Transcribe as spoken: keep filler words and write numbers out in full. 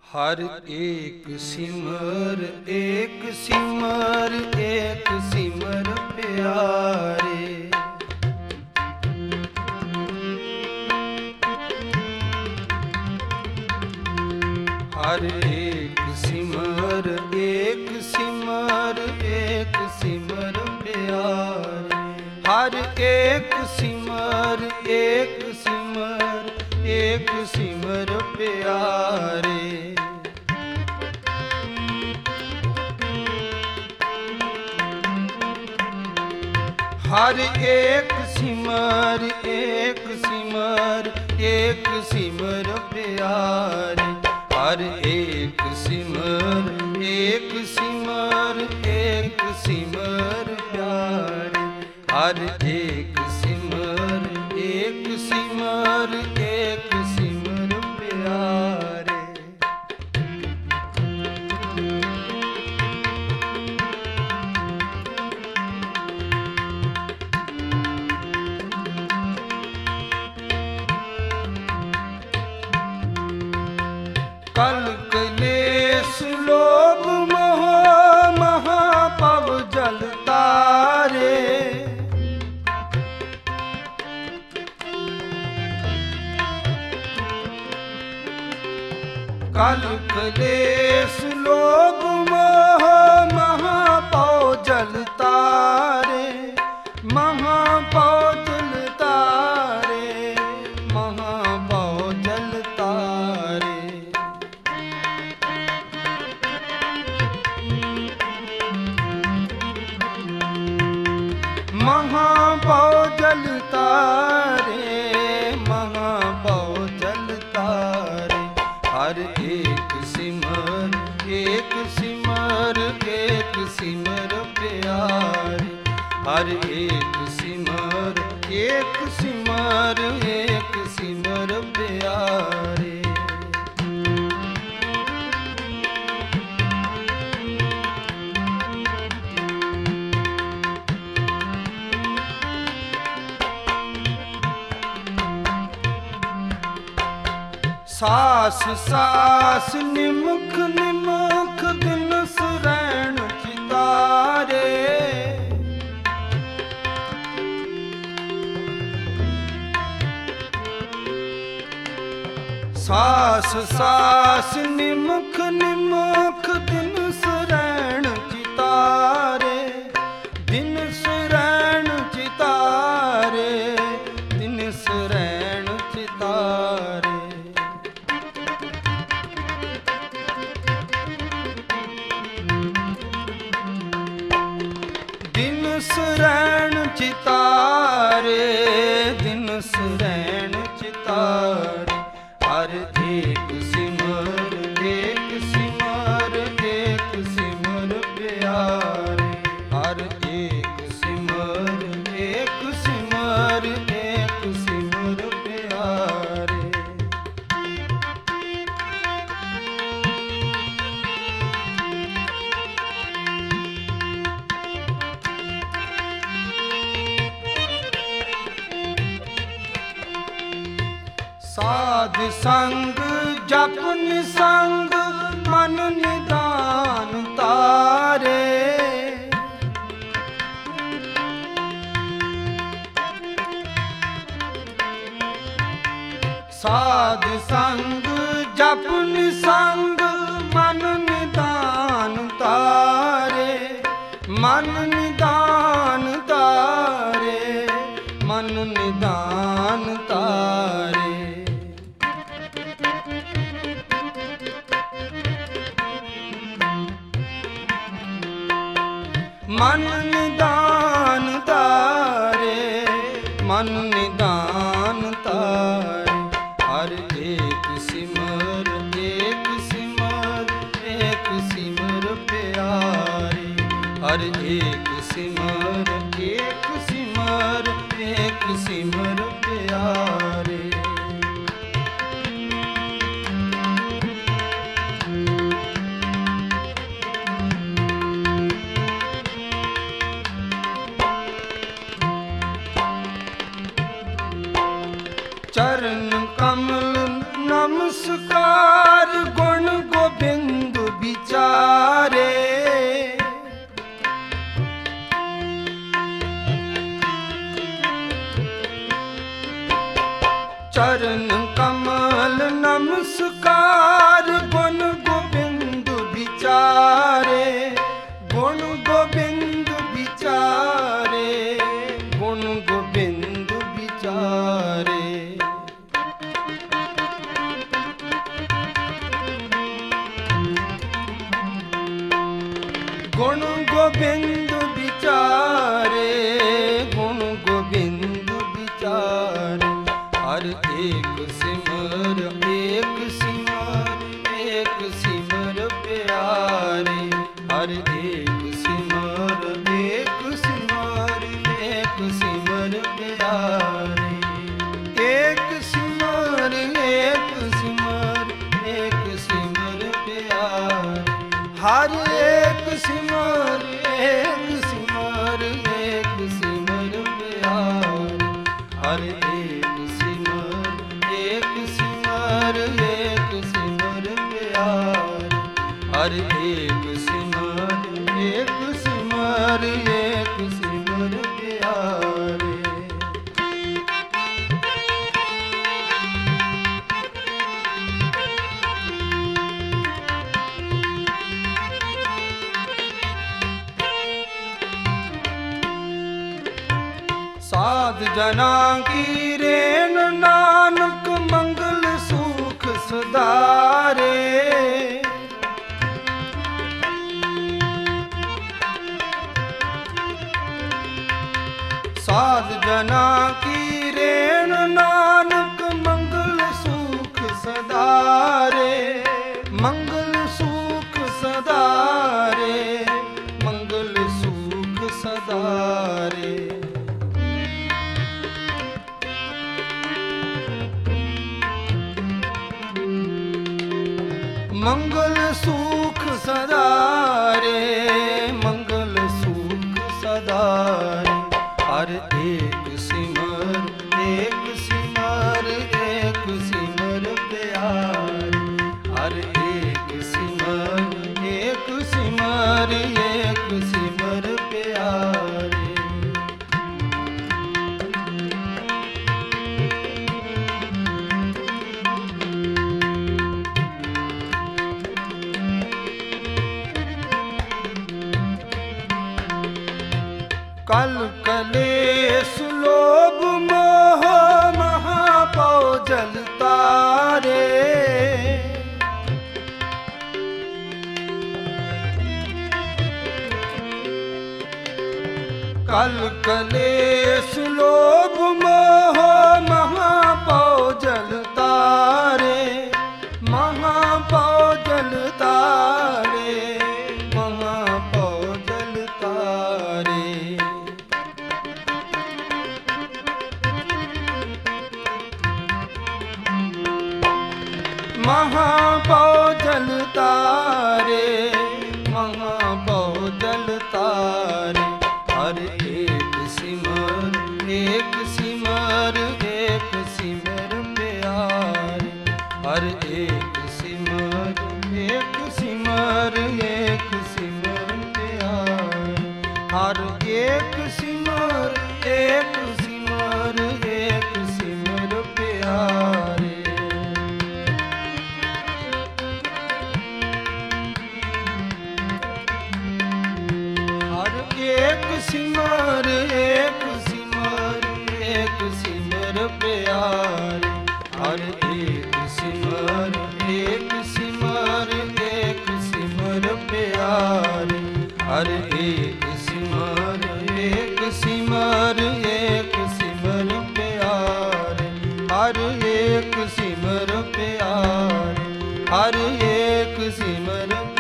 हर एक सिमर एक सिमर एक सिमर प्यारे। हर एक सिमर एक सिमर एक सिमर प्यारे। हर एक सिमर एक सिमर एक सिमर प्यारे। हर एक सिमर एक सिमर एक सिमर प्यारे। हर एक सिमर एक सिमर एक सिमर प्यारे। हर एक सिमर एक सिमर एक सिमर प्यारे। कल कलेश लोभ मोह महापव जल तारे। कल कलेश लोभ मोह महापव जल तारे। महापव जल तारे महापव जल तारे। महापव जल तारे महापव जल तारे। हर एक सिमर एक सिमर एक सिमर प्यारे। हर एक सिमर एक सिमर एक सिमर प्यारे। सास सास निमुख निमुख दिन सुरैण चितारे। सास सास निमुख निमुख दिन सुरैण चितारे। दिन सुरैण चितारे दिन सुरैण चितारे। दिन सुरैण चितारे दिन सुरैण चितारे। हर एक सिमर एक सिमर एक सिमर प्यारे। हर एक सिमर एक सिमर एक सिमर प्यारे। साध संग जप निसंग मन निदान तारे। साध संग जप निसंग मन निदान तारे। मन निदान तारे मन निदान तारे। मन निदान तारे मन निदान तारे। हर एक सिमर एक सिमर एक सिमर प्यारे। हर एक सिमर एक सिमर एक सिमर प्यारे। चरण कमल नमस्कार गुण गो चरण कमल नमस्कार, गुण गोविंद विचारे, गुण गोविंद विचारे, गुण गोविंद विचारे। गुण गोविंद विचारे, गुण गोविंद विचारे। हर एक सिमर एक सिमर एक सिमर प्यारे, हर एक सिमर एक सिमर एक सिमर प्यारे। एक सिमर एक सिमर एक सिमर प्यारे, हर एक सिमर एक सिमर एक सिमर प्यारे। हर एक सिमर एक सिमर एक सिमर प्यारे, हर एक सिमर एक सिमर एक सिमर प्यारे। साध जना की रेन नानक मंगल सुख सुधारे, साध जना की रेन नानक मंगल सुख सदारे, मंगल सुख सदारे, मंगल सुख सदारे। मंगल सुख सदारे, मंगल सुख सदारे। हर एक सिमर एक सिमर एक सिमर प्यारे, हर एक सिमर एक सिमर एक सिमर प्यारे। कल कलेश लोभ मोह महापौ जल तारे, कल कलेश लोभ मोह महापौ जल तारे, महापौ जल तारे, महापौ जल तारे। महापौ जल तारे, महापौ जल तारे। हर एक सिमर एक सिमर एक सिमर प्यारे, हर एक सिमर एक सिमर एक सिमर प्यारे। हर एक सिमर एक सिमर एक सिमर प्यारे। एक सिमर एक सिमर एक सिमर प्यारे, हर एक सिमर एक सिमर एक सिमर प्यारे। हर एक सिमर एक सिमर एक सिमर प्यारे, हर एक सिमर प्यारे, हर एक सिमर